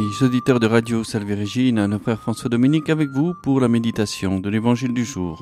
Amis auditeurs de Radio Salve Regina, notre frère François Dominique avec vous pour la méditation de l'Évangile du jour.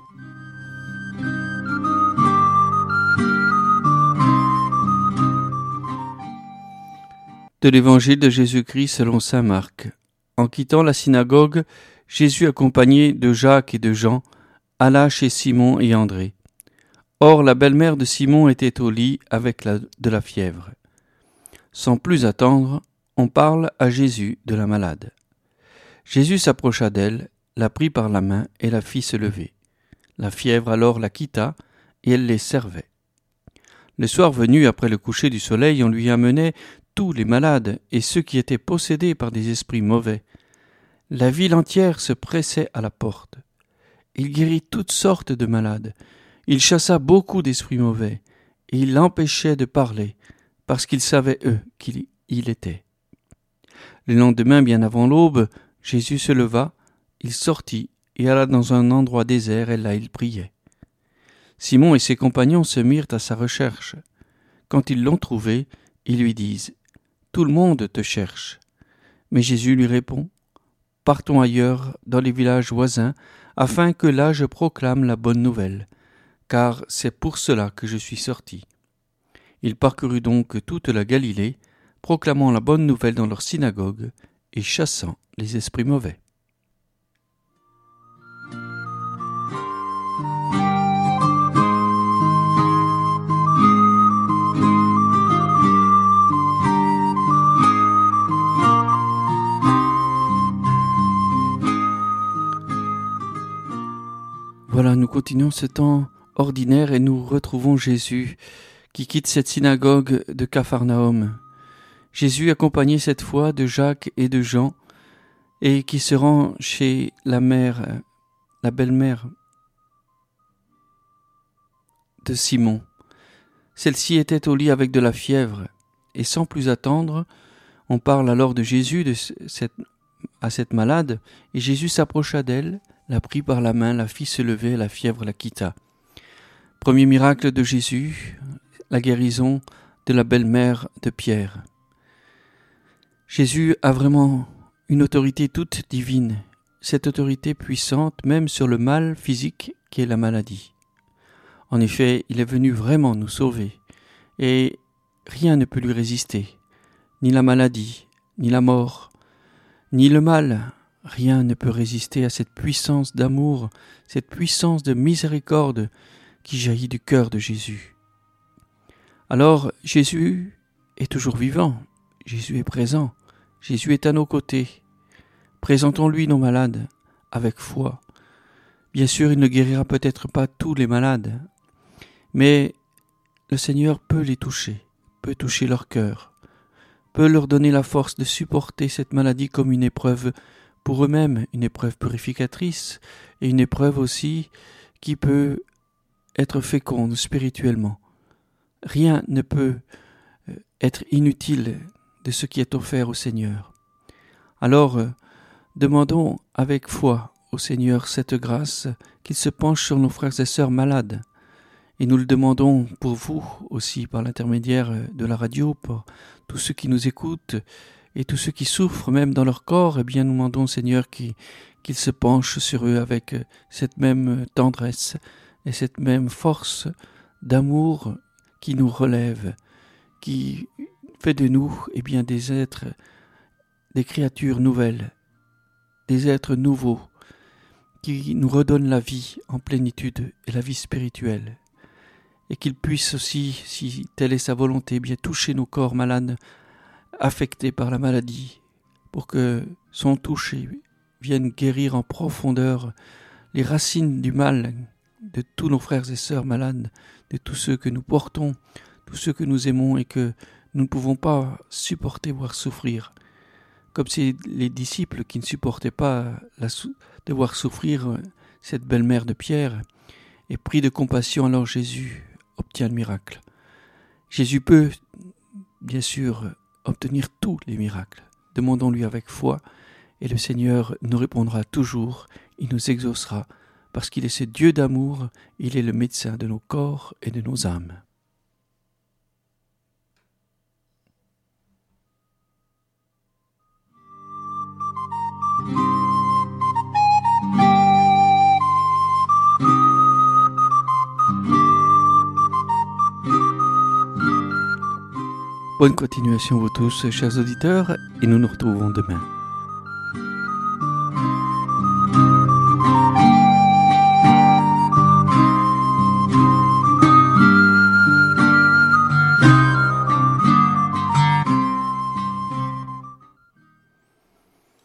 De l'Évangile de Jésus-Christ selon saint Marc. En quittant la synagogue, Jésus, accompagné de Jacques et de Jean, alla chez Simon et André. Or, la belle-mère de Simon était au lit avec de la fièvre. Sans plus attendre, on parle à Jésus de la malade. Jésus s'approcha d'elle, la prit par la main et la fit se lever. La fièvre alors la quitta et elle les servait. Le soir venu, après le coucher du soleil, on lui amenait tous les malades et ceux qui étaient possédés par des esprits mauvais. La ville entière se pressait à la porte. Il guérit toutes sortes de malades. Il chassa beaucoup d'esprits mauvais et il l'empêchait de parler parce qu'ils savaient eux qui il était. Le lendemain, bien avant l'aube, Jésus se leva, il sortit et alla dans un endroit désert et là il priait. Simon et ses compagnons se mirent à sa recherche. Quand ils l'ont trouvé, ils lui disent « Tout le monde te cherche ». Mais Jésus lui répond « Partons ailleurs, dans les villages voisins, afin que là je proclame la bonne nouvelle, car c'est pour cela que je suis sorti. » Il parcourut donc toute la Galilée, proclamant la bonne nouvelle dans leur synagogue et chassant les esprits mauvais. Voilà, nous continuons ce temps ordinaire et nous retrouvons Jésus qui quitte cette synagogue de Capharnaüm. Jésus accompagné cette fois de Jacques et de Jean et qui se rend chez la belle-mère de Simon. Celle-ci était au lit avec de la fièvre et sans plus attendre, on parle alors de Jésus à cette malade et Jésus s'approcha d'elle, la prit par la main, la fit se lever et la fièvre la quitta. Premier miracle de Jésus, la guérison de la belle-mère de Pierre. Jésus a vraiment une autorité toute divine, cette autorité puissante même sur le mal physique qui est la maladie. En effet, il est venu vraiment nous sauver et rien ne peut lui résister, ni la maladie, ni la mort, ni le mal. Rien ne peut résister à cette puissance d'amour, cette puissance de miséricorde qui jaillit du cœur de Jésus. Alors Jésus est toujours vivant, Jésus est présent, Jésus est à nos côtés. Présentons-lui nos malades avec foi. Bien sûr, il ne guérira peut-être pas tous les malades, mais le Seigneur peut les toucher, peut toucher leur cœur, peut leur donner la force de supporter cette maladie comme une épreuve pour eux-mêmes, une épreuve purificatrice et une épreuve aussi qui peut être féconde spirituellement. Rien ne peut être inutile de ce qui est offert au Seigneur. Alors, demandons avec foi au Seigneur cette grâce, qu'il se penche sur nos frères et sœurs malades. Et nous le demandons pour vous aussi, par l'intermédiaire de la radio, pour tous ceux qui nous écoutent et tous ceux qui souffrent même dans leur corps. Eh bien, nous demandons au Seigneur qu'il se penche sur eux avec cette même tendresse et cette même force d'amour qui nous relève, qui fait de nous des êtres, des créatures nouvelles, des êtres nouveaux, qui nous redonnent la vie en plénitude et la vie spirituelle. Et qu'il puisse aussi, si telle est sa volonté, bien toucher nos corps malades, affectés par la maladie, pour que son toucher vienne guérir en profondeur les racines du mal de tous nos frères et sœurs malades, de tous ceux que nous portons, tous ceux que nous aimons et que nous ne pouvons pas supporter voir souffrir. Comme c'est les disciples qui ne supportaient pas de voir souffrir cette belle-mère de Pierre, et pris de compassion, alors Jésus obtient le miracle. Jésus peut, bien sûr, obtenir tous les miracles. Demandons-lui avec foi, et le Seigneur nous répondra toujours, il nous exaucera, parce qu'il est ce Dieu d'amour, il est le médecin de nos corps et de nos âmes. Bonne continuation vous tous, chers auditeurs, et nous nous retrouvons demain.